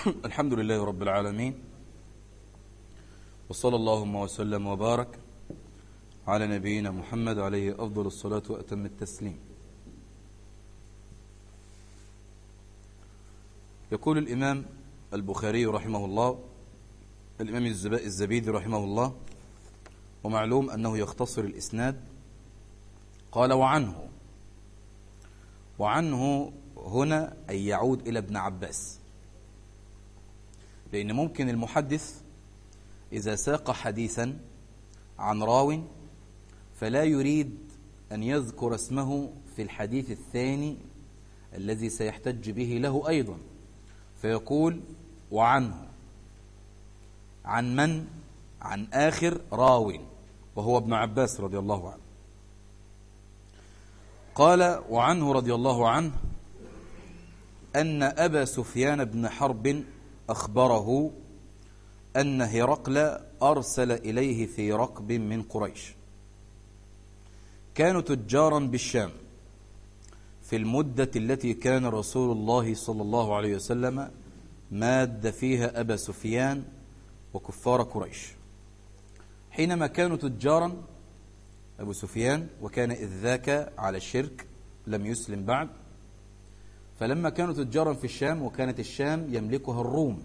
الحمد لله رب العالمين، وصلى اللهم وسلم وبارك على نبينا محمد عليه أفضل الصلاة وأتم التسليم. يقول الإمام البخاري رحمه الله، الإمام الزبيدي رحمه الله، ومعلوم أنه يختصر الإسناد، قال وعنه هنا أي يعود إلى ابن عباس، لأن ممكن المحدث إذا ساق حديثا عن راو فلا يريد أن يذكر اسمه في الحديث الثاني الذي سيحتج به له أيضا، فيقول وعنه، عن من؟ عن آخر راو وهو ابن عباس رضي الله عنه. قال وعنه رضي الله عنه أن أبا سفيان بن حرب أخبره أن هرقل أرسل إليه في ركب من قريش، كانوا تجارا بالشام في المدة التي كان رسول الله صلى الله عليه وسلم ماد فيها أبا سفيان وكفار قريش. حينما كانوا تجارا أبو سفيان، وكان إذ ذاك على الشرك لم يسلم بعد، فلما كانوا تجارا في الشام، وكانت الشام يملكها الروم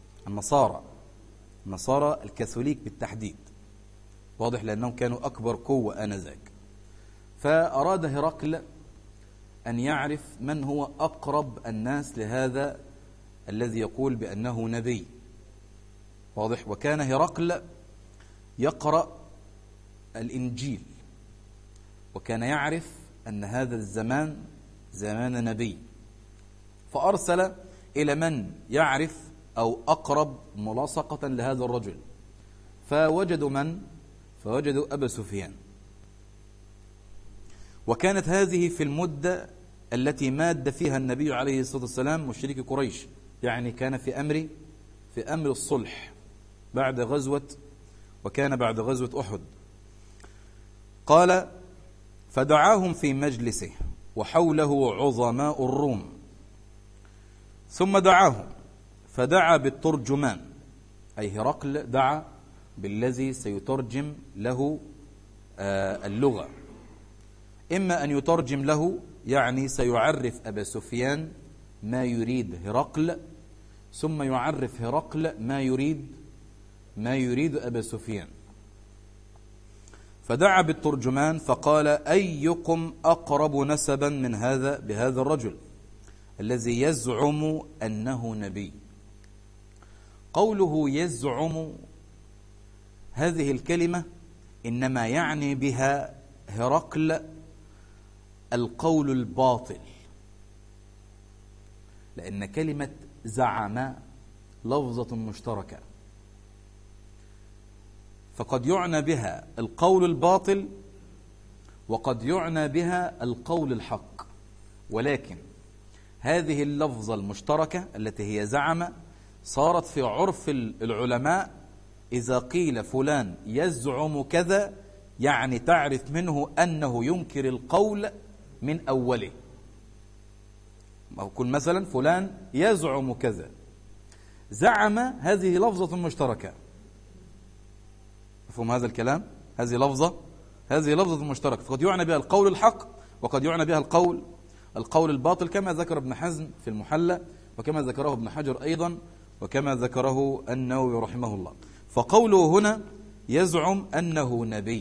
النصارى الكاثوليك بالتحديد، واضح لأنهم كانوا أكبر قوة آنذاك. فأراد هرقل أن يعرف من هو أقرب الناس لهذا الذي يقول بأنه نبي، واضح. وكان هرقل يقرأ الإنجيل، وكان يعرف أن هذا الزمان زمان نبي، فأرسل إلى من يعرف أو أقرب ملاصقة لهذا الرجل، فوجدوا من؟ فوجدوا أبا سفيان. وكانت هذه في المدة التي ماد فيها النبي عليه الصلاة والسلام مشركي قريش، يعني كان في أمر الصلح بعد غزوة، وكان بعد غزوة أحد. قال فدعاهم في مجلسه وحوله عظماء الروم، ثم دعاهم فدعا بالترجمان، أي هرقل دعا بالذي سيترجم له اللغة، إما أن يترجم له يعني سيعرف أبا سفيان ما يريد هرقل، ثم يعرف هرقل ما يريد أبا سفيان. فدعا بالترجمان فقال أيكم أقرب نسبا من بهذا الرجل الذي يزعم أنه نبي؟ قوله يزعم، هذه الكلمة إنما يعني بها هرقل القول الباطل، لأن كلمة زعم لفظة مشتركة، فقد يعنى بها القول الباطل وقد يعنى بها القول الحق، ولكن هذه اللفظة المشتركة التي هي زعم صارت في عرف العلماء إذا قيل فلان يزعم كذا، يعني تعرف منه أنه ينكر القول من أوله. أقول مثلا فلان يزعم كذا، زعم هذه لفظة مشتركة، مفهوم هذا الكلام؟ هذه لفظة مشتركة، فقد يعنى بها القول الحق وقد يعنى بها القول الباطل، كما ذكر ابن حزم في المحلى، وكما ذكره ابن حجر أيضا، وكما ذكره النووي رحمه الله. فقوله هنا يزعم أنه نبي.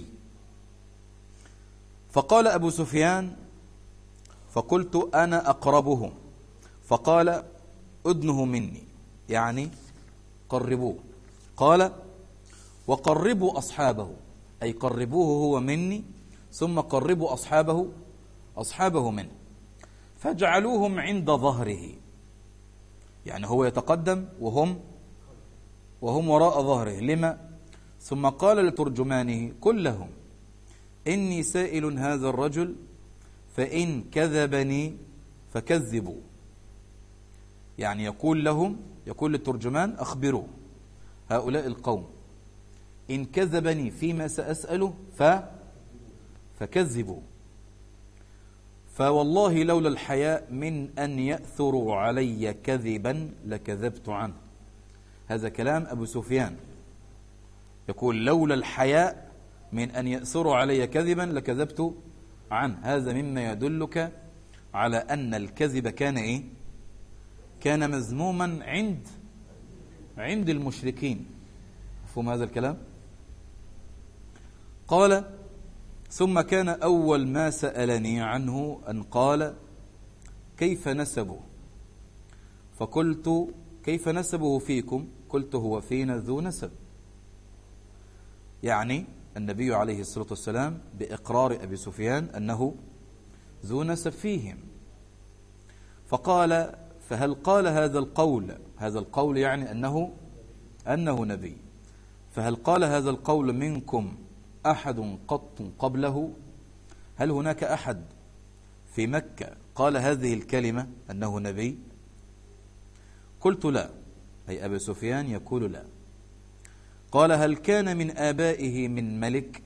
فقال أبو سفيان فقلت أنا أقربهم، فقال أدنه مني، يعني قربوه. قال وقربوا أصحابه، أي قربوه هو مني، ثم قربوا أصحابه منه، فاجعلوهم عند ظهره، يعني هو يتقدم وهم وراء ظهره. لما؟ ثم قال لترجمانه قل لهم إني سائل هذا الرجل فإن كذبني فكذبوا، يعني يقول للترجمان أخبروا هؤلاء القوم إن كذبني فيما سأسأله فكذبوا، فوالله لولا الحياء من أن يأثروا علي كذبا لكذبت عنه. هذا كلام أبو سفيان، يقول لولا الحياء من أن يأسروا علي كذبا لكذبت عنه. هذا مما يدلك على أن الكذب كان إيه؟ كان مذموما عند المشركين. مفهوم هذا الكلام؟ قال ثم كان أول ما سألني عنه أن قال كيف نسبه؟ فقلت كيف نسبه فيكم؟ قلت هو فينا ذو نسب. يعني النبي عليه الصلاة والسلام بإقرار أبي سفيان أنه ذو نسب فيهم. فقال فهل قال هذا القول يعني أنه نبي، فهل قال هذا القول منكم أحد قط قبله؟ هل هناك أحد في مكة قال هذه الكلمة أنه نبي؟ قلت لا، أي أبي سفيان يقول لا. قال هل كان من آبائه من ملك؟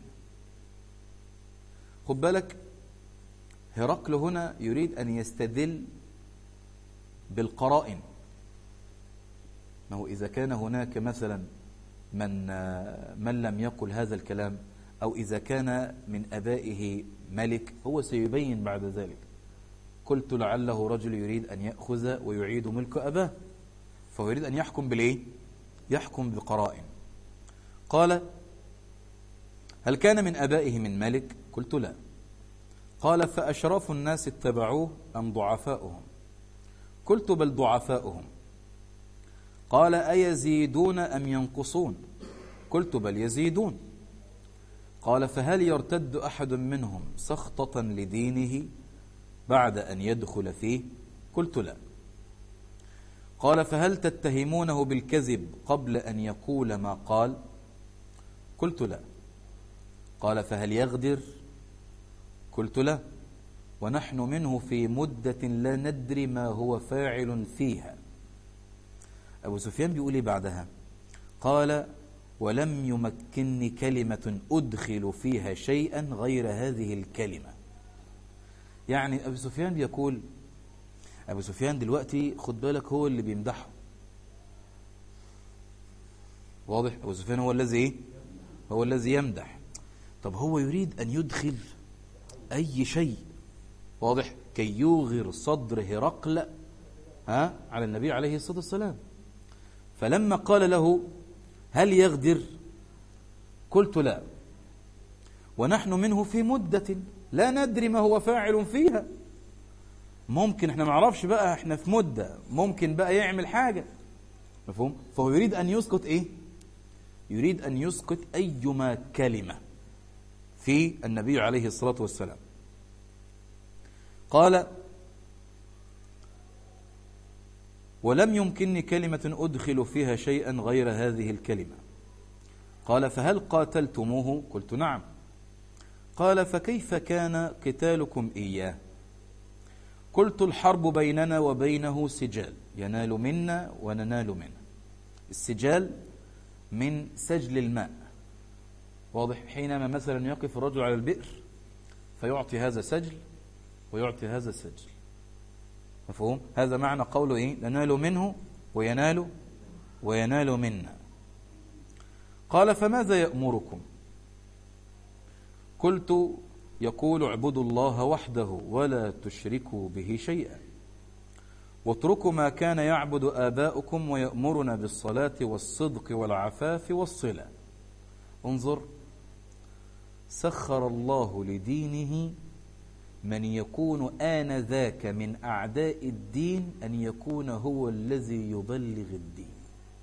خد بالك، هرقل هنا يريد أن يستدل بالقرائن. ما هو إذا كان هناك مثلا من لم يقل هذا الكلام، أو إذا كان من آبائه ملك، هو سيبين بعد ذلك. قلت لعله رجل يريد أن يأخذ ويعيد ملك أباه، فهو يريد أن يحكم بالإيه؟ يحكم بقرائن. قال هل كان من آبائه من ملك؟ قلت لا. قال فأشراف الناس اتبعوه أم ضعفاؤهم؟ قلت بل ضعفاؤهم. قال أيزيدون أم ينقصون؟ قلت بل يزيدون. قال فهل يرتد أحد منهم سخطة لدينه بعد أن يدخل فيه؟ قلت لا. قال فهل تتهمونه بالكذب قبل أن يقول ما قال؟ قلت لا. قال فهل يغدر؟ قلت لا، ونحن منه في مدة لا ندري ما هو فاعل فيها. أبو سفيان بيقول لي بعدها، قال ولم يمكنني كلمة أدخل فيها شيئا غير هذه الكلمة. يعني أبو سفيان بيقول، أبو سفيان دلوقتي خد بالك هو اللي بيمدحه، واضح؟ أبو سفيان هو الذي يمدح. طب هو يريد أن يدخل أي شيء، واضح، كي يوغر صدر هرقل على النبي عليه الصلاة والسلام. فلما قال له هل يغدر؟ قلت لا، ونحن منه في مدة لا ندري ما هو فاعل فيها. ممكن احنا ما نعرفش بقى، احنا في مدة ممكن بقى يعمل حاجة، مفهوم؟ فهو يريد أن يسقط ايه؟ يريد أن يسقط أيما كلمة في النبي عليه الصلاة والسلام. قال ولم يمكنني كلمة أدخل فيها شيئا غير هذه الكلمة. قال فهل قاتلتموه؟ قلت نعم. قال فكيف كان قتالكم إياه؟ قلت الحرب بيننا وبينه سجال، ينال منا وننال منه. السجال من سجل الماء، واضح؟ حينما مثلا يقف الرجل على البئر فيعطي هذا سجل ويعطي هذا سجل، مفهوم؟ هذا معنى قوله ايه؟ ننال منه وينال منا. قال فماذا يأمركم؟ قلت يقول اعبدوا الله وحده ولا تشركوا به شيئا، واتركوا ما كان يعبد آباؤكم ويأمرنا بالصلاة والصدق والعفاف والصلة. انظر، سخر الله لدينه من يكون آنذاك من أعداء الدين أن يكون هو الذي يبلغ الدين.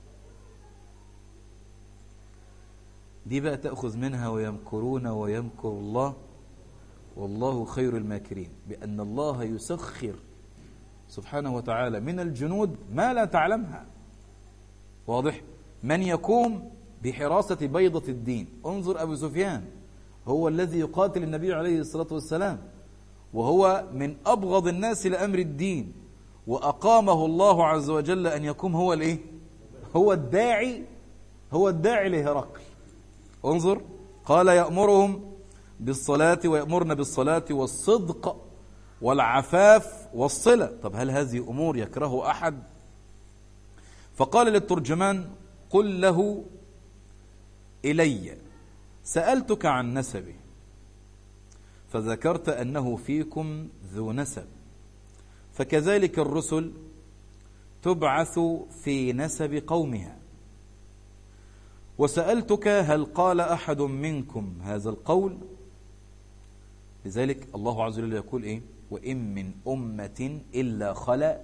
دي بقى تأخذ منها ويمكرون ويمكر الله والله خير الماكرين، بأن الله يسخر سبحانه وتعالى من الجنود ما لا تعلمها، واضح؟ من يقوم بحراسة بيضة الدين. انظر أبو سفيان هو الذي يقاتل النبي عليه الصلاة والسلام، وهو من أبغض الناس لأمر الدين، وأقامه الله عز وجل أن يقوم هو الإيه؟ هو الداعي لهرقل. انظر، قال يأمرهم بالصلاة ويأمرنا بالصلاة والصدق والعفاف والصلة. طب هل هذه أمور يكره أحد؟ فقال للترجمان قل له إلي سألتك عن نسبه فذكرت أنه فيكم ذو نسب، فكذلك الرسل تبعث في نسب قومها. وسألتك هل قال أحد منكم هذا القول؟ لذلك الله عز وجل يقول إيه؟ وإن من أمة إلا خلا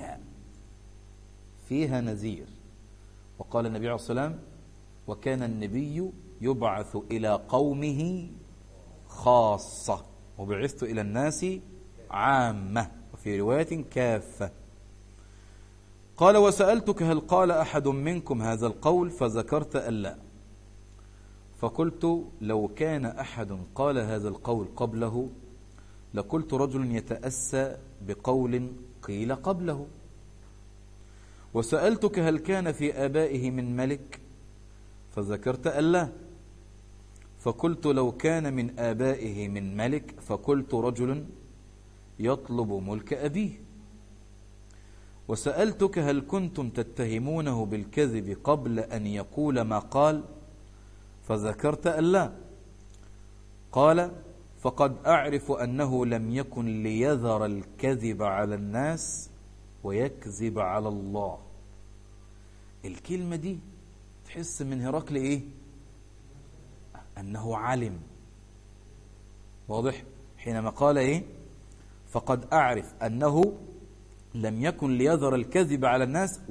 فيها نذير. وقال النبي عليه الصلاة والسلام وكان النبي يبعث إلى قومه خاصة وبعثت إلى الناس عامة، وفي رواية كافة. قال وسألتك هل قال أحد منكم هذا القول؟ فذكرت ألا، فقلت لو كان أحد قال هذا القول قبله لقلت رجل يتأسى بقول قيل قبله. وسألتك هل كان في آبائه من ملك؟ فذكرت ألا، فقلت لو كان من آبائه من ملك فقلت رجل يطلب ملك أبيه. وسألتك هل كنتم تتهمونه بالكذب قبل أن يقول ما قال؟ فذكرت ألا. قال فقد أعرف أنه لم يكن ليذر الكذب على الناس ويكذب على الله. الكلمة دي تحس من هرقل إيه؟ أنه علم. واضح؟ حينما قال إيه؟ فقد أعرف أنه لم يكن ليذر الكذب على الناس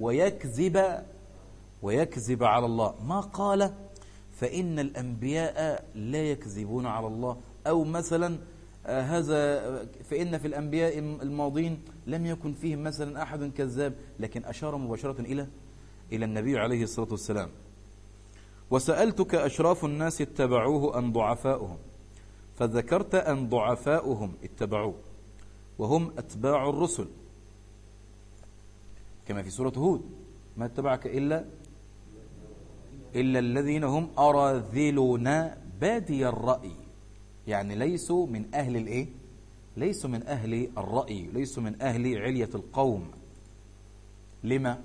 ويكذب على الله. ما قال فإن الأنبياء لا يكذبون على الله، أو مثلا هذا فإن في الأنبياء الماضين لم يكن فيهم مثلا أحد كذاب، لكن أشار مباشرة إلى النبي عليه الصلاة والسلام. وسألتك أشراف الناس اتبعوه أم ضعفاؤهم؟ فذكرت أن ضعفاؤهم اتبعوه وهم أتباع الرسل، كما في سورة هود ما اتبعك إلا الذين هم أراذلنا بادي الرأي، يعني ليسوا من أهل الإيه؟ ليسوا من أهل الرأي، ليسوا من أهل علية القوم. لما؟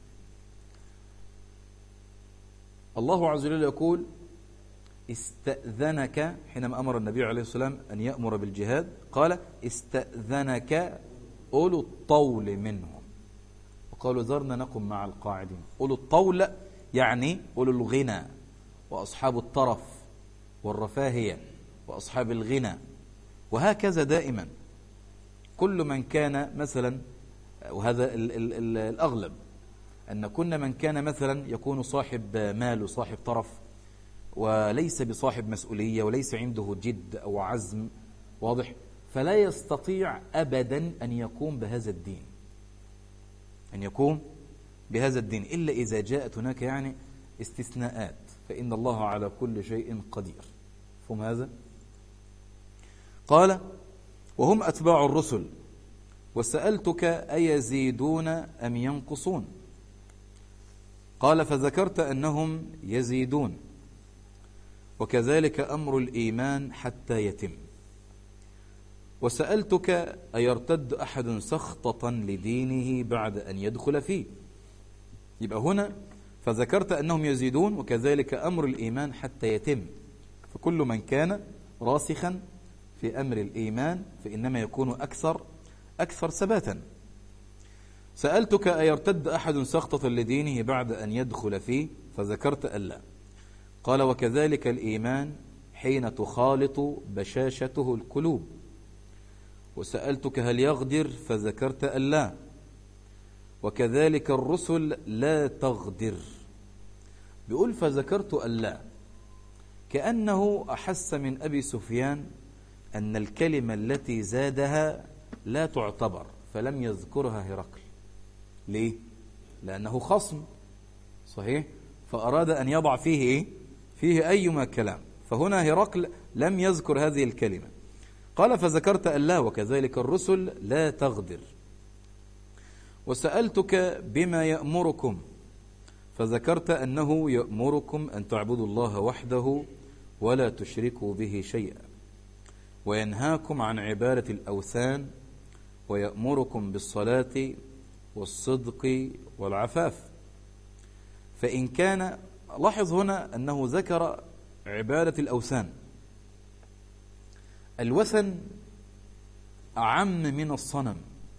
الله عز وجل يقول استأذنك حينما أمر النبي عليه الصلاة والسلام أن يأمر بالجهاد، قال استأذنك أولو الطول منهم وقالوا ذرنا نقم مع القاعدين. أولو الطول يعني أولو الغنى وأصحاب الطرف والرفاهية وأصحاب الغنى، وهكذا دائما كل من كان مثلا، وهذا الأغلب أن كل من كان مثلا يكون صاحب مال وصاحب طرف وليس بصاحب مسؤولية وليس عنده جد أو عزم، واضح، فلا يستطيع أبدا أن يقوم بهذا الدين إلا إذا جاءت هناك يعني استثناءات، فإن الله على كل شيء قدير. فهم هذا؟ قال وهم أتباع الرسل. وسألتك أيزيدون أم ينقصون؟ قال فذكرت أنهم يزيدون، وكذلك أمر الإيمان حتى يتم. وسألتك أيرتد أحد سخطة لدينه بعد أن يدخل فيه؟ يبقى هنا فذكرت أنهم يزيدون وكذلك أمر الإيمان حتى يتم، فكل من كان راسخا في أمر الإيمان فإنما يكون أكثر ثباتا. سألتك أيرتد أحد سخطة لدينه بعد أن يدخل فيه؟ فذكرت ألا. قال وكذلك الإيمان حين تخالط بشاشته القلوب. وسألتك هل يغدر؟ فذكرت ألا. وكذلك الرسل لا تغدر. بيقول فذكرت ألا، كأنه أحس من أبي سفيان أن الكلمة التي زادها لا تعتبر فلم يذكرها هرقل. ليه؟ لأنه خصم صحيح، فأراد أن يضع فيه أيما كلام، فهنا هرقل لم يذكر هذه الكلمة. قال فذكرت ألا وكذلك الرسل لا تغدر. وسألتك بما يأمركم؟ فذكرت أنه يأمركم أن تعبدوا الله وحده ولا تشركوا به شيئا، وينهاكم عن عبادة الأوثان، ويأمركم بالصلاة والصدق والعفاف. فإن كان، لاحظ هنا أنه ذكر عبادة الأوثان. الوثن أعم من الصنم،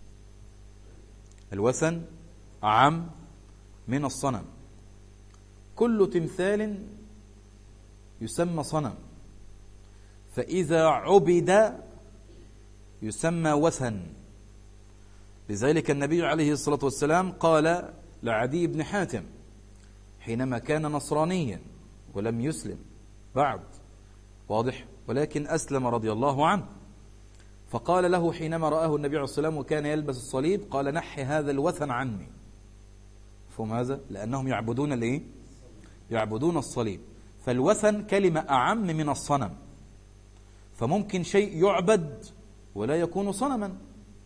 الوثن أعم من الصنم. كل تمثال يسمى صنم، فإذا عبد يسمى وثن. لذلك النبي عليه الصلاة والسلام قال لعدي بن حاتم حينما كان نصرانيا ولم يسلم بعد، واضح، ولكن أسلم رضي الله عنه، فقال له حينما رآه النبي عليه الصلاة والسلام وكان يلبس الصليب قال نحي هذا الوثن عني. فهم هذا؟ لأنهم يعبدون الإيه؟ يعبدون الصليب. فالوثن كلمة أعم من الصنم، فممكن شيء يعبد ولا يكون صنما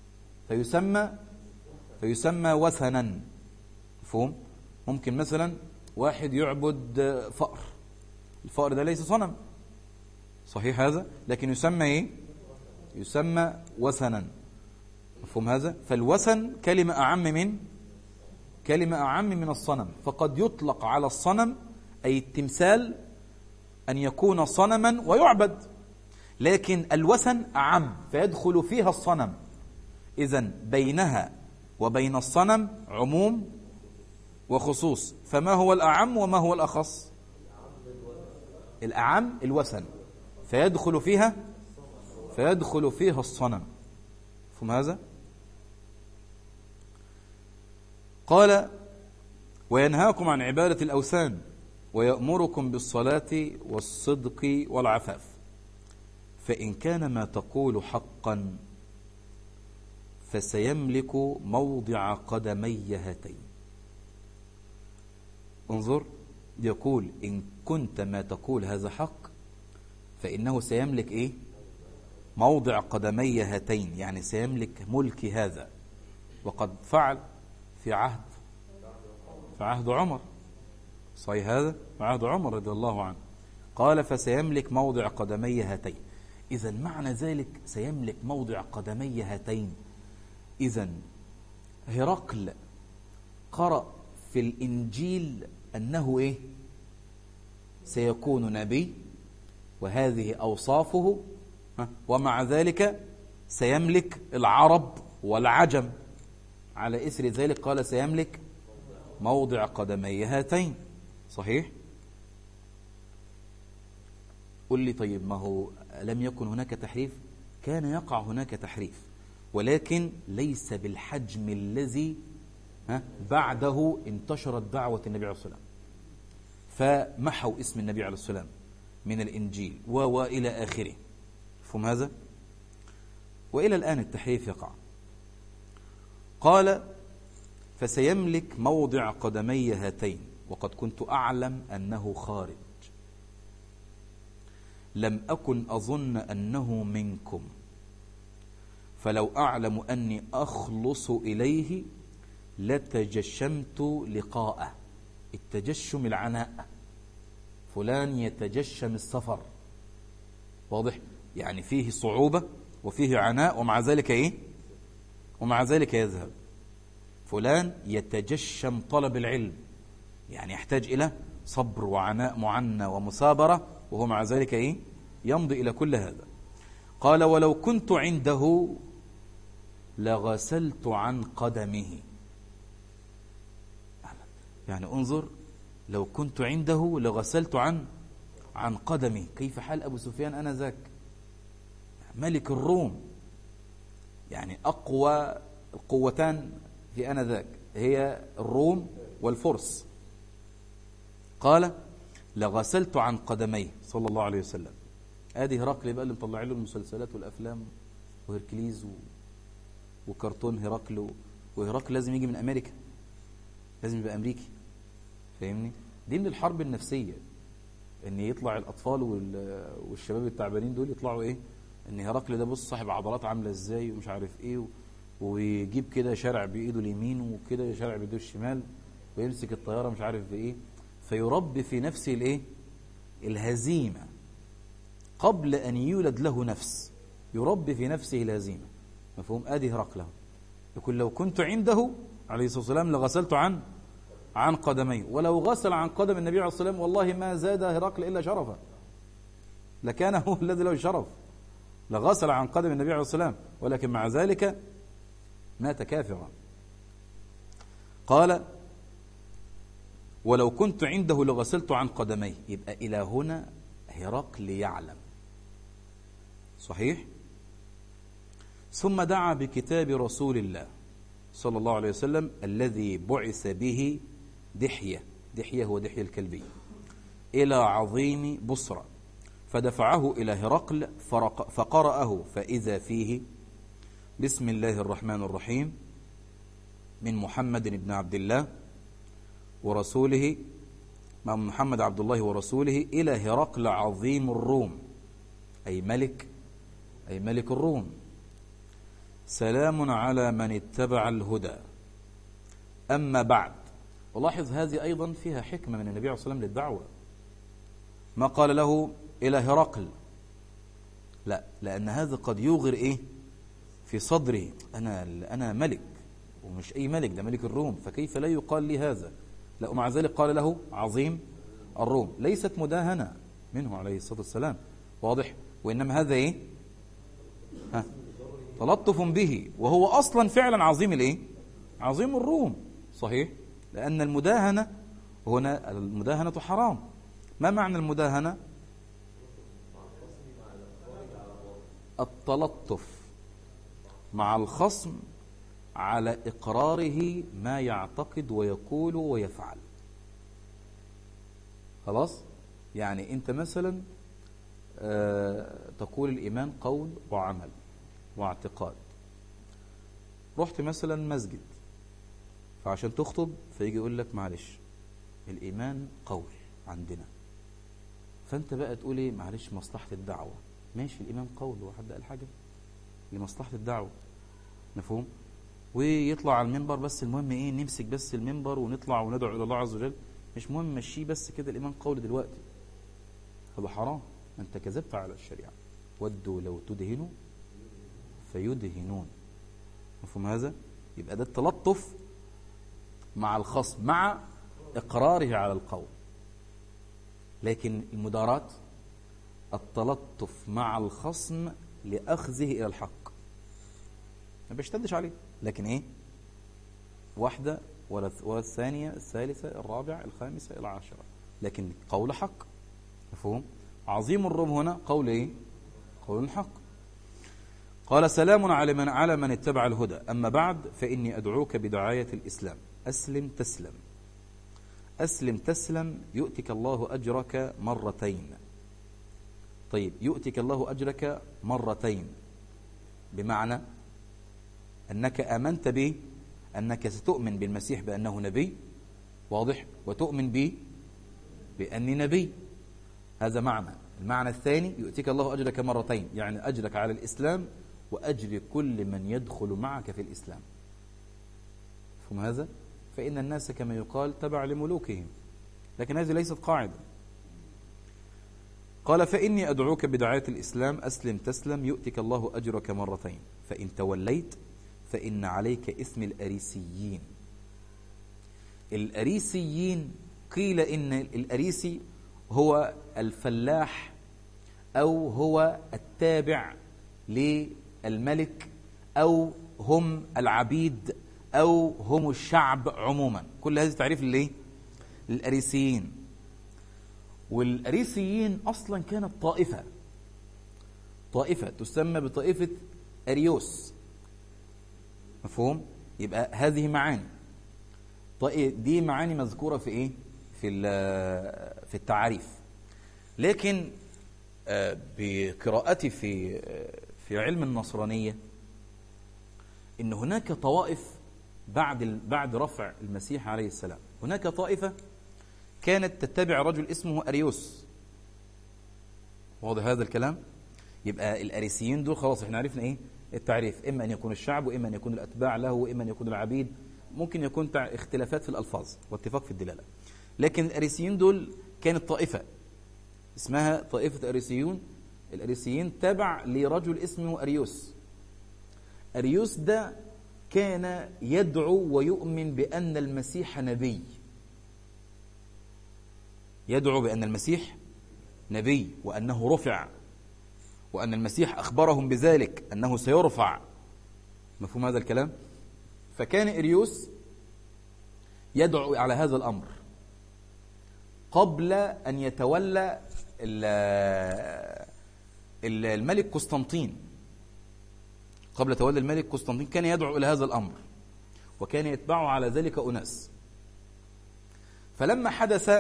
فيسمى وثنا. مفهوم؟ ممكن مثلا واحد يعبد فأر، الفأر ده ليس صنم، صحيح هذا، لكن يسمى إيه؟ يسمى وثنا. مفهوم هذا؟ فالوثن كلمة أعم من الصنم. فقد يطلق على الصنم أي التمثال أن يكون صنما ويعبد، لكن الوثن أعم فيدخل فيها الصنم. إذن بينها وبين الصنم عموم وخصوص، فما هو الأعم وما هو الأخص؟ الأعم الوثن، فيدخل فيها الصنم. فهم هذا؟ قال وينهاكم عن عبادة الأوثان ويأمركم بالصلاة والصدق والعفاف، فإن كان ما تقول حقا فسيملك موضع قدمي هاتين. انظر، يقول إن كنت ما تقول هذا حق فإنه سيملك إيه؟ موضع قدمي هاتين، يعني سيملك ملك هذا. وقد فعل في عهد عمر، صحيح هذا؟ في عهد عمر رضي الله عنه قال فسيملك موضع قدمي هاتين. إذن معنى ذلك سيملك موضع قدمي هاتين، إذن هرقل قرأ في الإنجيل أنه إيه؟ سيكون نبي وهذه أوصافه، ومع ذلك سيملك العرب والعجم. على إثر ذلك قال سيملك موضع قدمي هاتين، صحيح؟ قل لي طيب، ما هو لم يكن هناك تحريف؟ كان يقع هناك تحريف، ولكن ليس بالحجم الذي بعده انتشرت دعوة النبي عليه الصلاة والسلام، فمحوا اسم النبي عليه الصلاة والسلام من الإنجيل وإلى آخره. فهم هذا؟ وإلى الآن التحريف يقع. قال فسيملك موضع قدمي هاتين وقد كنت أعلم أنه خارج، لم أكن أظن أنه منكم، فلو أعلم أني أخلص إليه لتجشمت لقاءه. التجشم العناء، فلان يتجشم السفر، واضح؟ يعني فيه صعوبة وفيه عناء ومع ذلك إيه؟ ومع ذلك يذهب. فلان يتجشم طلب العلم، يعني يحتاج إلى صبر وعناء معنى ومثابرة، وهو مع ذلك إيه؟ يمضي إلى كل هذا. قال ولو كنت عنده لغسلت عن قدمه. يعني انظر، لو كنت عنده لغسلت عن قدمه. كيف حال أبو سفيان آنذاك؟ ملك الروم، يعني أقوى القوتان في آنذاك هي الروم والفرس. قال لغسلت عن قدميه صلى الله عليه وسلم. ادي هرقل بقى اللي مطلع له المسلسلات والافلام وهركليز وكرتون هرقل، وهرقل لازم يجي من امريكا، لازم يبقى امريكي، فاهمني؟ دي من الحرب النفسيه، ان يطلع الاطفال والشباب التعبانين دول يطلعوا ايه؟ ان هرقل ده بص صاحب عضلات عامله ازاي ومش عارف ايه، ويجيب كده شارع بايده اليمين وكده شارع بايده الشمال، ويمسك الطياره مش عارف بايه، فيربي في نفسه الايه؟ الهزيمه قبل ان يولد له نفس، يربي في نفسه الهزيمه. مفهوم؟ ادي هرقل يقول لو كنت عنده عليه الصلاه والسلام لغسلت عن عن قدميه، ولو غسل عن قدم النبي عليه الصلاة والسلام والله ما زاد هرقل إلا شرفا، لكان هو الذي له الشرف، لغسل عن قدم النبي عليه الصلاة والسلام، ولكن مع ذلك مات كافرا. قال ولو كنت عنده لغسلت عن قدميه. يبقى إلى هنا هرقل يعلم، صحيح؟ ثم دعا بكتاب رسول الله صلى الله عليه وسلم الذي بعث به دحية، دحية هو دحية الكلبي، إلى عظيم بصرى، فدفعه إلى هرقل فقرأه، فإذا فيه بسم الله الرحمن الرحيم من محمد بن عبد الله ورسوله، مع محمد عبد الله ورسوله إلى هرقل عظيم الروم، أي ملك الروم، سلام على من اتبع الهدى، أما بعد. ولاحظ هذه أيضا فيها حكمة من النبي عليه الصلاة والسلام للدعوة، ما قال له إلى هرقل، لا، لأن هذا قد يوغر إيه في صدره، أنا ملك، ومش أي ملك، ده ملك الروم، فكيف لا يقال لي هذا؟ لا، ومع ذلك قال له عظيم الروم، ليست مداهنة منه عليه الصلاة والسلام، واضح؟ وإنما هذا إيه؟ تلطف به، وهو أصلا فعلا عظيم الإيه؟ عظيم الروم، صحيح؟ لأن المداهنة هنا، المداهنة حرام. ما معنى المداهنة؟ التلطف مع الخصم على إقراره ما يعتقد ويقول ويفعل. خلاص؟ يعني أنت مثلا تقول الإيمان قول وعمل واعتقاد، رحت مثلا مسجد، فعشان تخطب فيجي يقول لك معلش الإيمان قول عندنا، فأنت بقى تقول إيه؟ معلش مصلحة الدعوة، ماشي الإيمان قول، هو حد قال حاجة؟ لمصلحة الدعوة، مفهوم؟ ويطلع على المنبر، بس المهم إيه؟ نمسك بس المنبر ونطلع وندعو إلى الله عز وجل، مش مهم مشيه بس كده الإيمان قول دلوقتي، هذا حرام، أنت كذبت على الشريعة. ودوا لو تدهنوا فيدهنون، مفهوم هذا؟ يبقى ده التلطف مع الخصم مع إقراره على القول. لكن المدارات التلطف مع الخصم لأخذه إلى الحق، ما بيشتدش عليه، لكن إيه؟ واحدة ولا الثانية الثالثة الرابعة الخامسة إلى 10، لكن قول حق، مفهوم؟ عظيم الروم هنا قول إيه؟ قول حق. قال سلام على من اتبع الهدى، أما بعد فإني أدعوك بدعاية الإسلام، أسلم تسلم، أسلم تسلم يؤتك الله أجرك مرتين. طيب، يؤتك الله أجرك مرتين بمعنى أنك آمنت به، أنك ستؤمن بالمسيح بأنه نبي، واضح؟ وتؤمن به بأني نبي، هذا معنى. المعنى الثاني يؤتك الله أجرك مرتين، يعني أجرك على الإسلام وأجر كل من يدخل معك في الإسلام، فهم هذا؟ فإن الناس كما يقال تبع لملوكهم، لكن هذه ليست قاعدة. قال فإني أدعوك بدعاية الإسلام، أسلم تسلم يؤتك الله أجرك مرتين، فإن توليت فإن عليك إثم الأريسيين. الأريسيين قيل إن الأريسي هو الفلاح، أو هو التابع للملك، أو هم العبيد، أو هم الشعب عموما، كل هذه تعريف للأريسيين. والأريسيين أصلا كانت طائفة تسمى بطائفة أريوس، مفهوم؟ يبقى هذه معاني، دي معاني مذكورة في إيه؟ في التعاريف. لكن بقراءتي في علم النصرانية إن هناك طوائف بعد رفع المسيح عليه السلام، هناك طائفة كانت تتبع رجل اسمه أريوس، واضح هذا الكلام؟ يبقى الأريسيين دول خلاص احنا عرفنا ايه التعريف، اما ان يكون الشعب، واما ان يكون الاتباع له، واما ان يكون العبيد، ممكن يكون اختلافات في الالفاظ واتفاق في الدلاله. لكن الأريسيين دول كانت طائفة اسمها طائفة أريسيون. الأريسيين تبع لرجل اسمه أريوس. أريوس ده كان يدعو ويؤمن بأن المسيح نبي، يدعو بأن المسيح نبي وأنه رفع، وأن المسيح أخبرهم بذلك أنه سيرفع. مفهوم هذا الكلام؟ فكان إريوس يدعو على هذا الأمر قبل أن يتولى الملك قسطنطين. قبل تولي الملك قسطنطين كان يدعو إلى هذا الأمر، وكان يتبعه على ذلك أناس. فلما حدث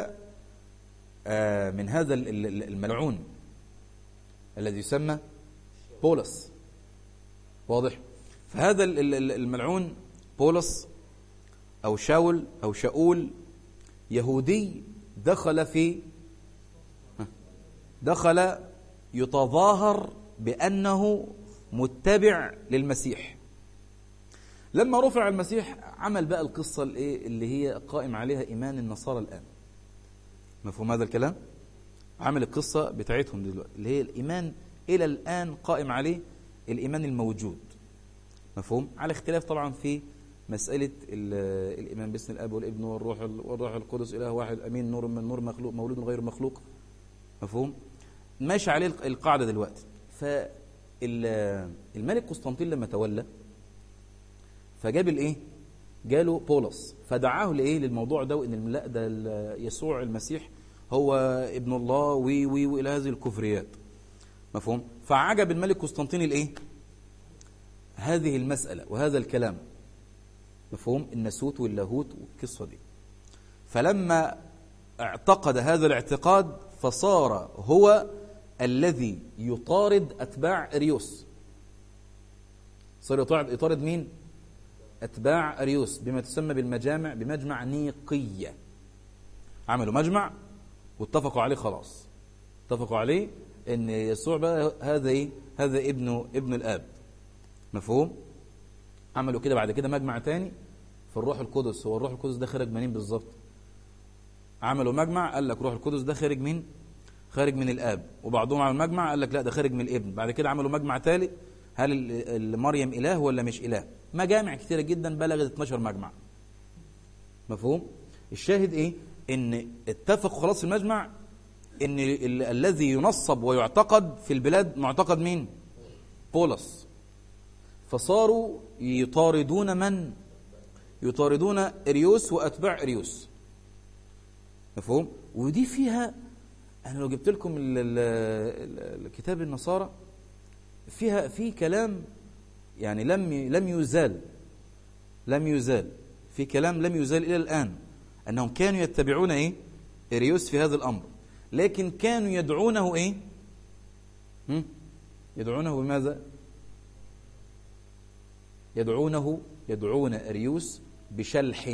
من هذا الملعون الذي يسمى بولس، واضح؟ فهذا الملعون بولس أو شاول أو شاول يهودي دخل يتظاهر بأنه متبع للمسيح. لما رفع المسيح عمل بقى القصة اللي هي قائم عليها إيمان النصارى الآن. مفهوم هذا الكلام؟ عمل القصة بتاعتهم دلوقتي اللي هي الإيمان إلى الآن قائم عليه الإيمان الموجود. مفهوم؟ على اختلاف طبعا في مسألة الإيمان باسم الأب والابن والروح القدس إله واحد أمين نور من نور مخلوق مولود غير مخلوق. مفهوم؟ ماشي عليه القاعدة دلوقتي. فالملك قسطنطين لما تولى فجاب جاله بولس فدعاه للموضوع ده، وإن لا ده يسوع المسيح هو ابن الله وإلى هذه الكفريات. مفهوم؟ فعجب الملك قسطنطين هذه المسألة وهذا الكلام. مفهوم؟ الناسوت واللاهوت والقصة دي. فلما اعتقد هذا الاعتقاد فصار هو الذي يطارد أتباع أريوس. صار يطارد مين؟ أتباع أريوس بما تسمى بمجمع نيقية. عملوا مجمع واتفقوا عليه، خلاص اتفقوا عليه ان يسوع بقى هذا ابن الآب. مفهوم؟ عملوا كده بعد كده مجمع تاني في الروح القدس. هو الروح القدس ده خارج منين بالظبط؟ عملوا مجمع قال لك روح القدس ده خارج من الآب، وبعضهم عمل مجمع قال لك لا ده خارج من الابن. بعد كده عملوا مجمع ثالث، هل مريم إله ولا مش إله؟ مجامع كثيرة جدا بلغت 12 مجمع. مفهوم؟ الشاهد ان اتفقوا خلاص في المجمع ان الذي ينصب ويعتقد في البلاد معتقد مين؟ بولس. فصاروا يطاردون إريوس وأتباع إريوس. مفهوم؟ ودي فيها، أنا لو جبت لكم الكتاب النصارى فيها في كلام يعني لم يزال في كلام لم يزال إلى الآن، أنهم كانوا يتبعون إريوس في هذا الأمر، لكن كانوا يدعونه يدعونه بماذا؟ يدعون أريوس بشلح.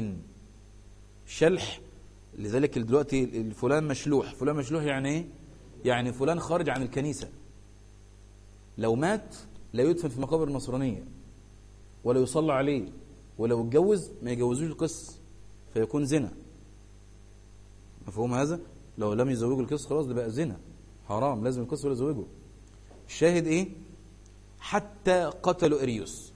لذلك دلوقتي فلان مشلوح يعني ايه؟ يعني فلان خارج عن الكنيسة، لو مات لا يدفن في مقابر النصرانية ولا يصلى عليه، ولو اتجوز ما يجوزوش القس فيكون زنا. مفهوم هذا؟ لو لم يزوجوا القس خلاص ده بقى زنا حرام، لازم القس ولا يزوجه. الشاهد حتى قتلوا إريوس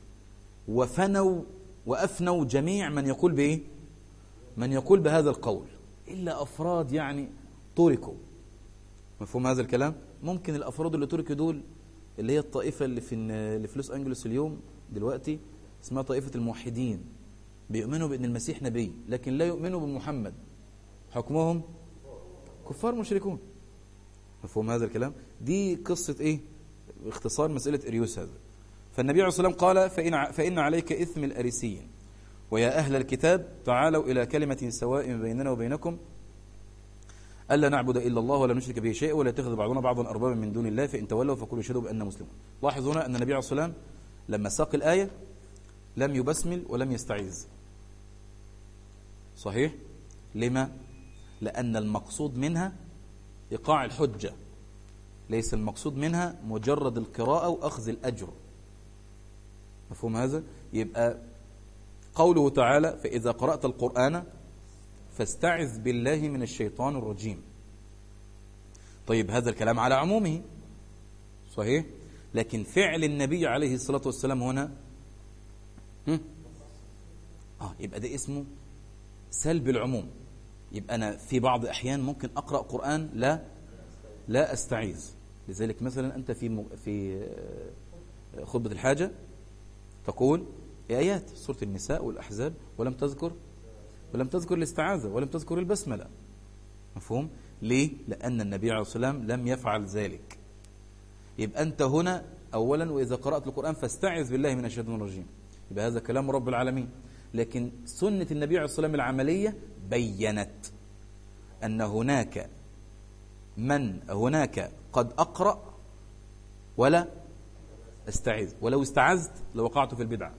وأفنوا جميع من يقول بهذا القول، إلا أفراد يعني تركوا. مفهوم هذا الكلام؟ ممكن الأفراد اللي تركوا دول اللي هي الطائفة اللي في لوس أنجلوس اليوم دلوقتي اسمها طائفة الموحدين، بيؤمنوا بأن المسيح نبي لكن لا يؤمنوا بمحمد، حكمهم كفار مشركون. مفهوم هذا الكلام؟ دي قصة باختصار مسألة إريوس هذا. فالنبي عليه الصلاة والسلام قال فإن عليك إثم الأريسيين ويا أهل الكتاب تعالوا إلى كلمة سواء بيننا وبينكم ألا نعبد إلا الله ولا نشرك به شيئا ولا يتخذ بعضنا بعضا أربابا من دون الله فإن تولوا فقولوا اشهدوا بأننا مسلمون. لاحظوا هنا أن النبي عليه الصلاة والسلام لما ساق الآية لم يبسمل ولم يستعيذ. صحيح؟ لما؟ لأن المقصود منها إيقاع الحجة، ليس المقصود منها مجرد القراءة وأخذ الأجر. مفهوم هذا؟ يبقى قوله تعالى فإذا قرأت القرآن فاستعذ بالله من الشيطان الرجيم. طيب هذا الكلام على عمومه صحيح، لكن فعل النبي عليه الصلاة والسلام هنا يبقى ده اسمه سلب العموم. يبقى أنا في بعض أحيان ممكن أقرأ قرآن لا أستعيذ. لذلك مثلا أنت في خطبة الحاجة تقول آيات سورة النساء والأحزاب ولم تذكر الاستعاذة ولم تذكر البسملة. مفهوم؟ ليه؟ لأن النبي عليه الصلاة والسلام لم يفعل ذلك. يبقى أنت هنا أولا وإذا قرأت القرآن فاستعذ بالله من الشيطان الرجيم، يبقى هذا كلام رب العالمين. لكن سنة النبي عليه الصلاة والسلام العملية بيّنت أن هناك قد أقرأ ولا استعذ، ولو استعذت لوقعت في البدعة،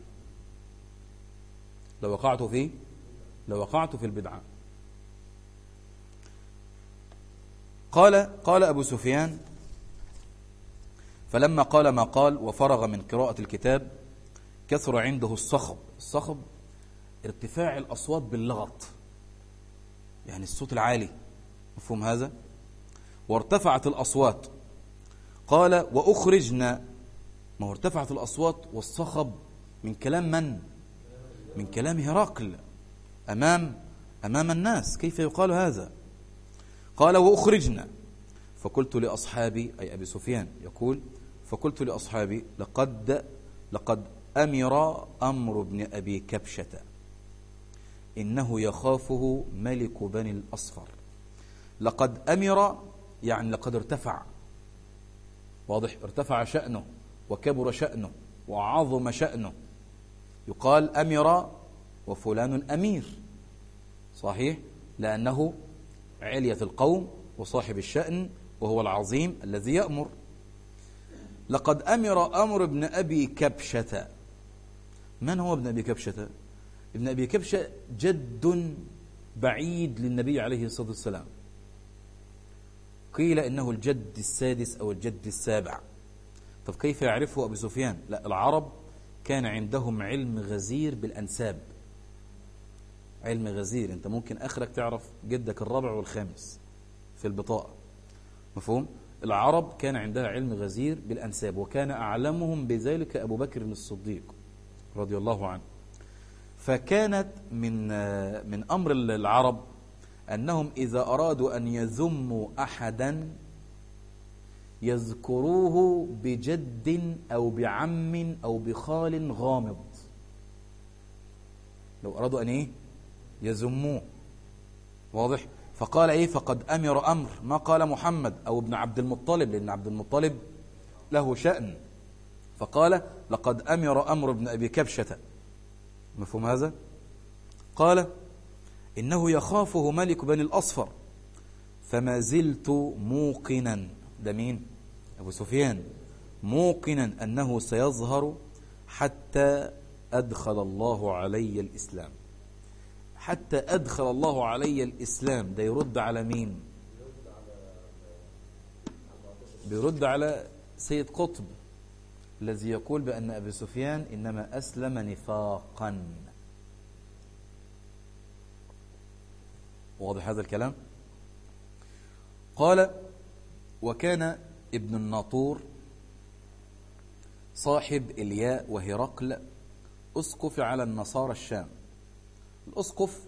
لوقعت في البدعة. قال أبو سفيان: فلما قال ما قال وفرغ من قراءة الكتاب كثر عنده الصخب ارتفاع الأصوات باللغط، يعني الصوت العالي. مفهوم هذا؟ وارتفعت الأصوات. قال: وأخرجنا. ما هو ارتفعت الأصوات والصخب من كلام من؟ من كلام هرقل أمام الناس، كيف يقال هذا؟ قال: وأخرجنا. فقلت لأصحابي، أي أبي سفيان يقول: فقلت لأصحابي لقد أمر أمر بن أبي كبشة إنه يخافه ملك بني الأصفر. لقد أمر يعني لقد ارتفع، واضح؟ ارتفع شأنه وكبر شأنه وعظم شأنه. يقال أمر وفلان أمير، صحيح، لأنه علية القوم وصاحب الشأن وهو العظيم الذي يأمر. لقد أمر أمر ابن أبي كبشة. من هو ابن أبي كبشة؟ ابن أبي كبشة جد بعيد للنبي عليه الصلاة والسلام، قيل إنه الجد السادس أو الجد السابع. طب كيف يعرفه أبو سفيان؟ لا، العرب كان عندهم علم غزير بالأنساب، علم غزير. أنت ممكن آخرك تعرف جدك الرابع والخامس في البطاقة. مفهوم؟ العرب كان عندها علم غزير بالأنساب، وكان أعلمهم بذلك أبو بكر الصديق رضي الله عنه. فكانت من أمر العرب أنهم إذا أرادوا أن يذموا أحدا يذكروه بجد أو بعم أو بخال غامض. لو أرادوا أن يذموه، واضح؟ فقال فقد أمر أمر، ما قال محمد أو ابن عبد المطلب، لأن عبد المطلب له شأن. فقال: لقد أمر أمر ابن أبي كبشة. مفهوم هذا؟ قال: إنه يخافه ملك بني الأصفر فما زلت موقنا. ده مين؟ أبو سفيان. موقنا أنه سيظهر حتى أدخل الله علي الإسلام. حتى أدخل الله علي الإسلام، ده يرد على مين؟ بيرد على سيد قطب الذي يقول بأن أبي سفيان إنما أسلم نفاقا. واضح هذا الكلام؟ قال: وكان ابن الناطور صاحب إلياء وهرقل أسقف على النصارى الشام. الأسقف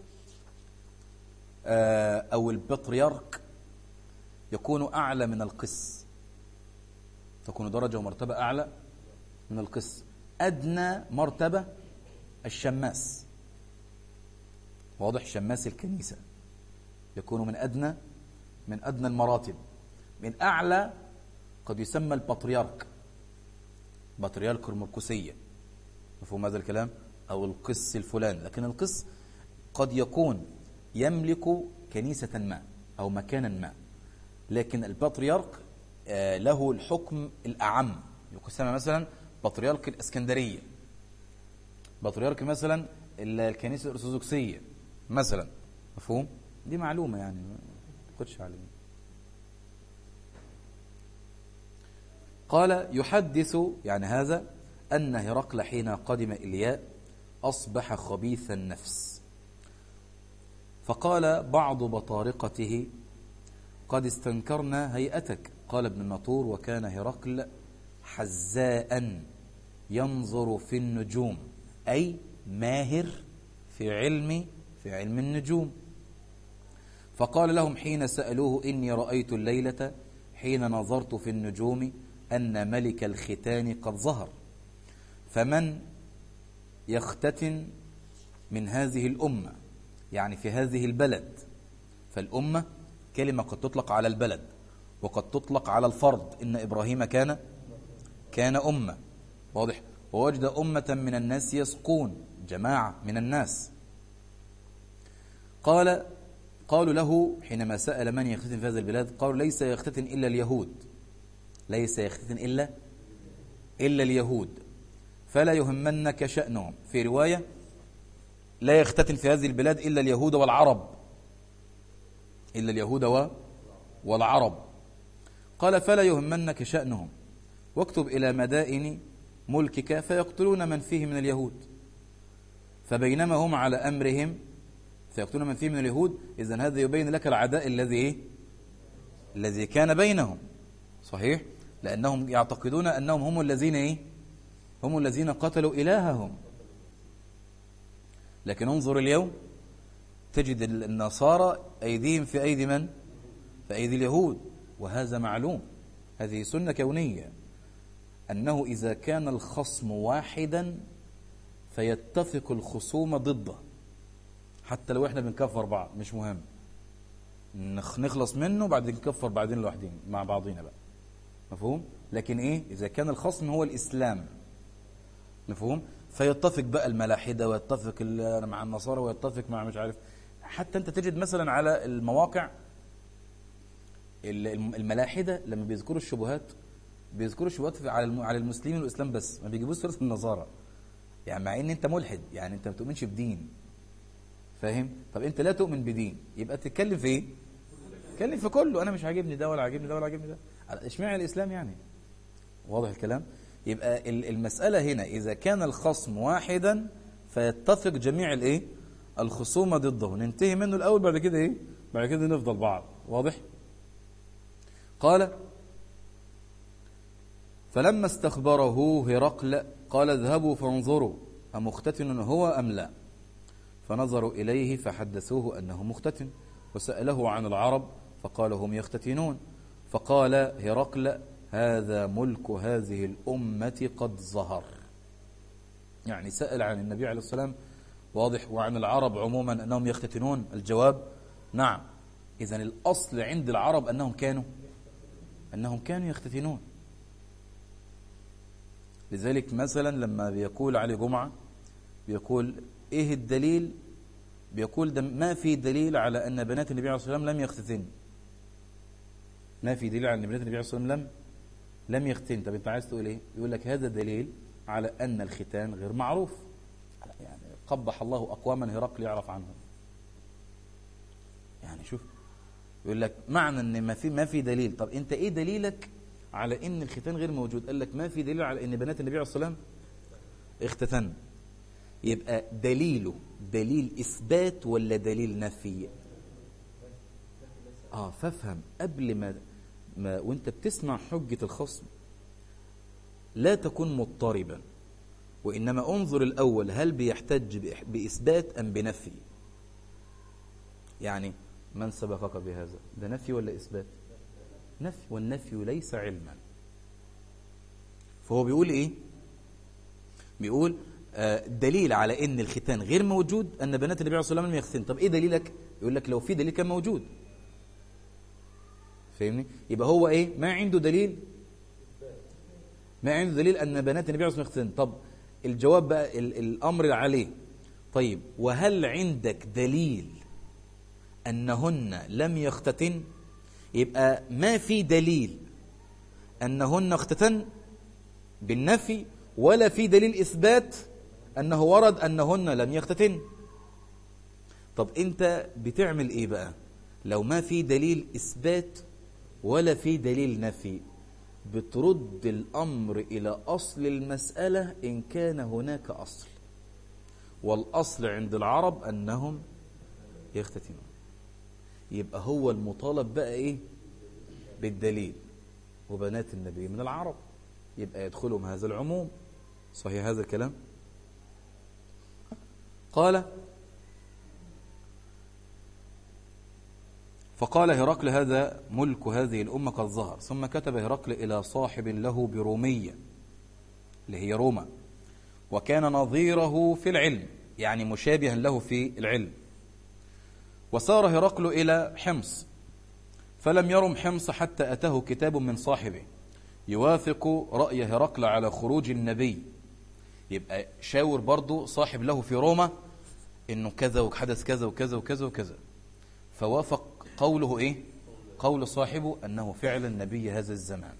أو البطريرك يكون أعلى من القس، تكون درجة ومرتبة أعلى من القس. أدنى مرتبة الشماس، واضح؟ شماس الكنيسة يكون من أدنى المراتب. من أعلى قد يسمى البطريرك، بطريرك المركزية. مفهوم هذا الكلام؟ أو القس الفلاني. لكن القس قد يكون يملك كنيسة ما أو مكانا ما، لكن البطريرك له الحكم الأعم. يسمى مثلا بطريرك الإسكندرية، بطريرك مثلا الكنيسة الأرثوذكسية مثلا. مفهوم؟ دي معلومة يعني، ما تاخدش عليه. قال: يحدث يعني هذا أن هرقل حين قدم إلياء أصبح خبيث النفس، فقال بعض بطارقته: قد استنكرنا هيئتك. قال ابن الناطور: وكان هرقل حزاء ينظر في النجوم، أي ماهر في علم النجوم. فقال لهم حين سألوه إني رأيت الليلة حين نظرت في النجوم أن ملك الختان قد ظهر، فمن يختتن من هذه الأمة، يعني في هذه البلد. فالأمة كلمة قد تطلق على البلد وقد تطلق على الفرد. إن إبراهيم كان أمة، واضح. ووجد أمة من الناس يسقون، جماعة من الناس. قالوا له حينما سأل من يختتن في هذه البلاد، قالوا ليس يختتن إلا اليهود، ليس يختتن إلا اليهود، فلا يهمنك شأنهم. في رواية لا يختتن في هذه البلاد إلا اليهود والعرب، إلا اليهود والعرب. قال فلا يهمنك شأنهم، واكتب إلى مدائن ملكك فيقتلون من فيه من اليهود. فبينما هم على أمرهم فيقتلون من فيه من اليهود، إذن هذا يبين لك العداء الذي كان بينهم، صحيح، لأنهم يعتقدون أنهم هم الذين قتلوا إلههم. لكن انظر اليوم تجد النصارى أيديهم في أيدي من؟ في أيدي اليهود. وهذا معلوم، هذه سنة كونية، أنه إذا كان الخصم واحدا فيتفق الخصوم ضده، حتى لو احنا بنكفر بعض مش مهم، نخلص منه بعدين نكفر بعدين لوحدين مع بعضينا بقى، مفهوم؟ لكن إذا كان الخصم هو الإسلام، مفهوم؟ فيتفق بقى الملاحدة ويتفق مع النصارى ويتفق مع مش عارف. حتى أنت تجد مثلا على المواقع الملاحدة لما بيذكروا الشبهات على المسلمين والإسلام بس، ما بيجيبوش سيرة النصارى، يعني مع ان انت ملحد، يعني انت ما تؤمنش بدين، فاهم؟ طب انت لا تؤمن بدين، يبقى تتكلم في ايه؟ تتكلم في كله. انا مش عاجبني ده ولا عاجبني ده ولا عاجبني ده، اشمعنى الاسلام يعني؟ واضح الكلام؟ يبقى المسألة هنا إذا كان الخصم واحدا فيتفق جميع الخصومة ضده، ننتهي منه الأول، بعد كده بعد كده نفضل بعض. واضح؟ قال فلما استخبره هرقل قال اذهبوا فانظروا أمختتن هو أم لا. فنظروا إليه فحدثوه أنه مختتن، وسأله عن العرب فقال هم يختتنون. فقال هرقل هذا ملك هذه الأمة قد ظهر، يعني سأل عن النبي عليه الصلاة والسلام، واضح، وعن العرب عموما أنهم يختتنون. الجواب نعم. إذن الأصل عند العرب أنهم كانوا يختتنون. لذلك مثلا لما بيقول علي جمعة بيقول إيه الدليل؟ بيقول ما في دليل على أن بنات النبي عليه الصلاة والسلام لم يختتن، ما في دليل على أن بنات النبي عليه الصلاة والسلام لم يختن. طب انت عايز تقول ايه؟ يقول لك هذا دليل على ان الختان غير معروف، يعني قبح الله اقواما هرقل يعرف عنهم. يعني شوف، يقول لك معنى ان ما في دليل. طب انت ايه دليلك على ان الختان غير موجود؟ قال لك ما في دليل على ان بنات النبي عليه الصلاه والسلام اختتن. يبقى دليله دليل اثبات ولا دليل نفي؟ فافهم قبل ما وانت بتسمع حجة الخصم لا تكون مضطربا، وإنما انظر الأول هل بيحتج بإثبات أم بنفي. يعني من سبقك بهذا؟ ده نفي ولا إثبات؟ نفي، والنفي ليس علما. فهو بيقول إيه؟ بيقول دليل على إن الختان غير موجود أن بنات النبي عليه الصلاة والسلام لم يختن. طب إيه دليلك؟ يقول لك لو في دليل كان موجود، فاهمني؟ يبقى هو ما عنده دليل، أن بنات النبي عليه الصلاة والسلام يختن. طب الجواب بقى الأمر عليه، طيب وهل عندك دليل أنهن لم يختتن؟ يبقى ما في دليل أنهن اختتن بالنفي، ولا في دليل إثبات أنه ورد أنهن لم يختتن. طب أنت بتعمل إيه بقى لو ما في دليل إثبات ولا في دليل نفي؟ بترد الأمر إلى أصل المسألة إن كان هناك أصل، والأصل عند العرب أنهم يختتنون. يبقى هو المطالب بقى بالدليل، وبنات النبي من العرب، يبقى يدخلهم هذا العموم. صحيح هذا الكلام؟ قال فقال هرقل هذا ملك هذه الأمة قد ظهر. ثم كتب هرقل إلى صاحب له برومية اللي هي روما، وكان نظيره في العلم، يعني مشابها له في العلم. وسار هرقل إلى حمص، فلم يرم حمص حتى أتاه كتاب من صاحبه يوافق رأي هرقل على خروج النبي. يبقى شاور برضو صاحب له في روما إنه كذا وحدث كذا وكذا وكذا وكذا، فوافق قوله إيه؟ قول صاحبه أنه فعلا نبي هذا الزمان.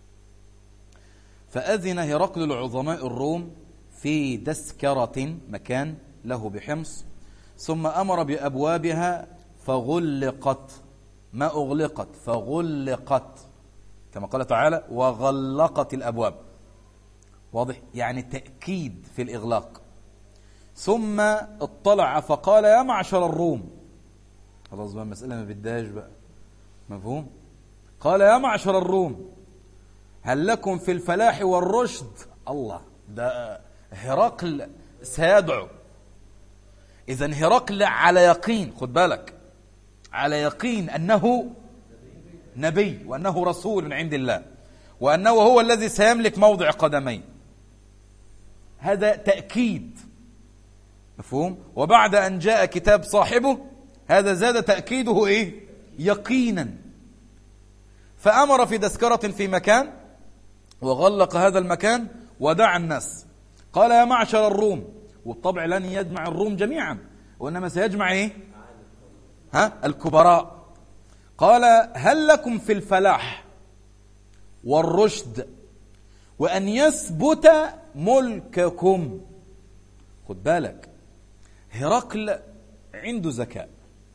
فأذن هرقل لعظماء الروم في دسكرة مكان له بحمص، ثم أمر بأبوابها فغلقت، ما أغلقت، فغلقت، كما قال تعالى وغلقت الأبواب. واضح؟ يعني تأكيد في الإغلاق. ثم اطلع فقال يا معشر الروم، خلاص بقى المسألة ما بدهاش بقى، مفهوم؟ قال يا معشر الروم هل لكم في الفلاح والرشد؟ الله، ده هرقل سيدعو. إذن هرقل على يقين، خد بالك، على يقين أنه نبي وأنه رسول من عند الله، وأنه هو الذي سيملك موضع قدمين. هذا تأكيد، مفهوم؟ وبعد أن جاء كتاب صاحبه هذا زاد تأكيده إيه؟ يقينا. فأمر في دسكرة في مكان وغلق هذا المكان ودعا الناس. قال يا معشر الروم، والطبع لن يجمع الروم جميعا وإنما سيجمع إيه؟ الكبراء. قال هل لكم في الفلاح والرشد وأن يثبت ملككم؟ خد بالك، هرقل عنده ذكاء.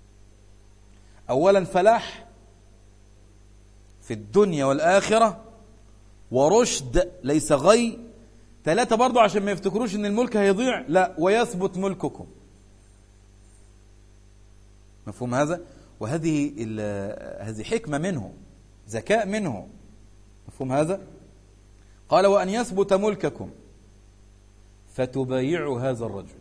أولا فلاح في الدنيا والآخرة، ورشد ليس غي. 3 برضو عشان ما يفتكروش ان الملك هيضيع، لا، ويثبت ملككم. مفهوم هذا؟ وهذه حكمة منه، ذكاء منه. مفهوم هذا؟ قال وأن يثبت ملككم فتبايعوا هذا الرجل.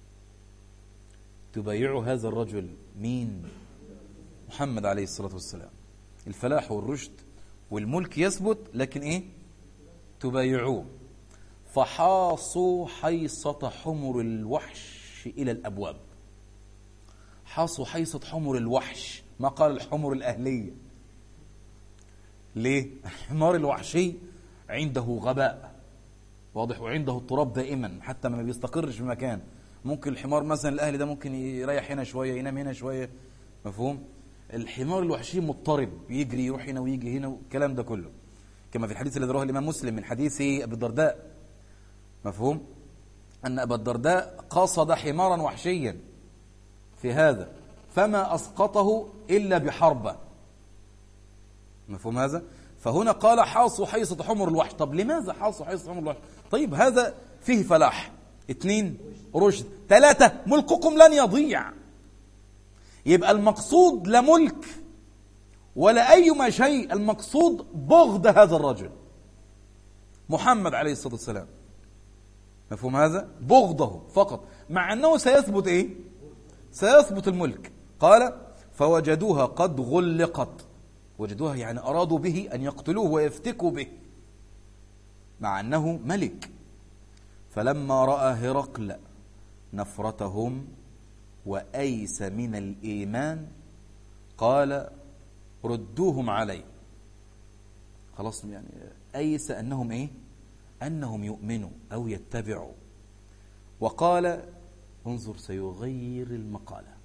تبايعوا هذا الرجل مين؟ محمد عليه الصلاة والسلام. الفلاح والرشد والملك يثبت، لكن إيه؟ تبايعوه. فحاصوا حيصة حمر الوحش إلى الأبواب. حاصوا حيصة حمر الوحش، ما قال الحمر الأهلية. ليه؟ الحمار الوحشي عنده غباء، واضح، وعنده التراب دائما، حتى ما بيستقرش في مكان. ممكن الحمار مثلا الأهلي ده ممكن يريح هنا شوية، ينام هنا شوية، مفهوم؟ الحمار الوحشي مضطرب، يجري يروح هنا ويجي هنا، والكلام ده كله، كما في الحديث الذي رواه الإمام مسلم من حديث أبي الدرداء، مفهوم؟ أن أبا الدرداء قصد حمارا وحشيا في هذا فما أسقطه إلا بحربة. مفهوم هذا؟ فهنا قال حاصوا حيصة حمر الوحش. طب لماذا حاصوا حيصة حمر الوحش؟ طيب هذا فيه فلاح، 2 رشد، 3 ملككم لن يضيع. يبقى المقصود لا ملك ولا أيما شيء، المقصود بغض هذا الرجل محمد عليه الصلاة والسلام. مفهوم هذا؟ بغضه فقط، مع أنه سيثبت إيه؟ سيثبت الملك. قال فوجدوها قد غلقت. وجدوها يعني أرادوا به أن يقتلوه ويفتكوا به مع أنه ملك. فلما رأى هرقل نفرتهم وأيس من الإيمان قال ردوهم علي. خلاص، يعني أيس أنهم إيه؟ أنهم يؤمنوا أو يتبعوا. وقال انظر سيغير المقالة.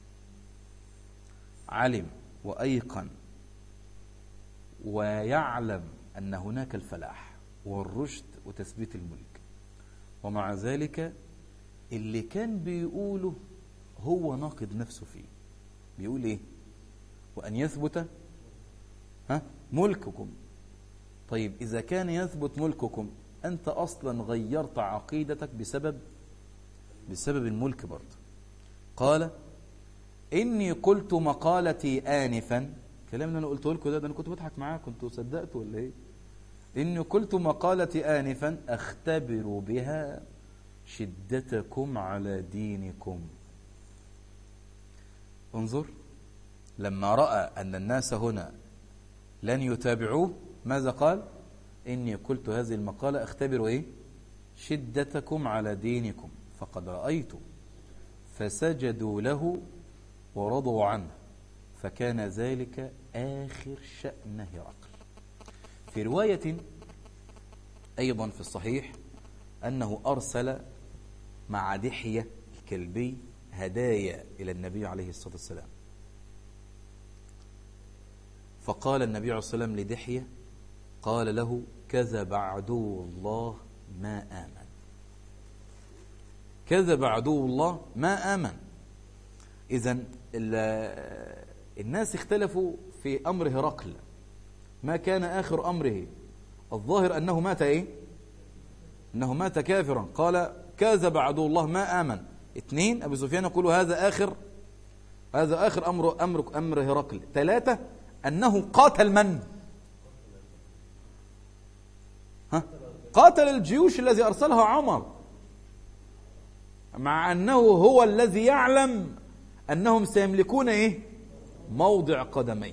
علم وأيقن ويعلم أن هناك الفلاح والرشد وتثبيت الملك، ومع ذلك اللي كان بيقوله هو ناقض نفسه فيه. بيقول إيه؟ وأن يثبت ملككم. طيب إذا كان يثبت ملككم، أنت أصلا غيرت عقيدتك بسبب الملك برضه. قال إني قلت مقالتي آنفا. كلام اللي أنا قلته لكم ده أنا كنت بضحك معاه، كنتوا صدقتوا ولا إيه؟ إني قلت مقالتي آنفا أختبر بها شدتكم على دينكم. انظر، لما رأى أن الناس هنا لن يتابعوه ماذا قال؟ إني قلت هذه المقالة أختبر إيه؟ شدتكم على دينكم فقد رأيت، فسجدوا له ورضوا عنه، فكان ذلك آخر شأن هرقل. في رواية أيضا في الصحيح أنه أرسل مع دحية الكلبي هدايا إلى النبي عليه الصلاة والسلام، فقال النبي عليه الصلاة والسلام لدحية، قال له: كذب عدو الله ما آمن. كذب عدو الله ما آمن. إذن الناس اختلفوا في أمر هرقل، ما كان آخر أمره؟ الظاهر أنه مات إيه؟ أنه مات كافرا. قال: كذب عدو الله ما آمن. اثنين، أبو سفيان يقول هذا آخر أمر هرقل. ثلاثة، أنه قاتل من؟ قاتل الجيوش الذي أرسلها عمر، مع أنه هو الذي يعلم أنهم سيملكون إيه؟ موضع قدمين،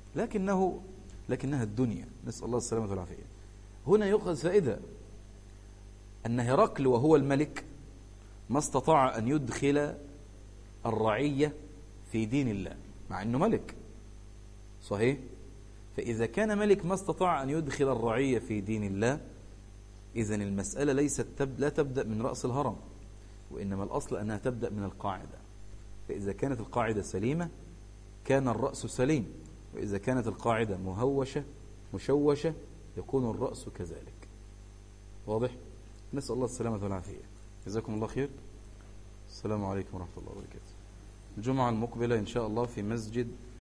لكنها الدنيا، نسأل الله السلامة والعافية. هنا يؤخذ فائدة أن هرقل وهو الملك ما استطاع أن يدخل الرعية في دين الله، مع أنه ملك صحيح. فإذا كان ملك ما استطاع أن يدخل الرعية في دين الله، إذن المسألة لا تبدأ من رأس الهرم، وإنما الأصل أنها تبدأ من القاعدة. فإذا كانت القاعدة سليمة كان الرأس سليم، وإذا كانت القاعدة مشوشة يكون الرأس كذلك. واضح؟ نسأل الله السلامة والعافية. جزاكم الله خير. السلام عليكم ورحمة الله وبركاته. الجمعة المقبلة إن شاء الله في مسجد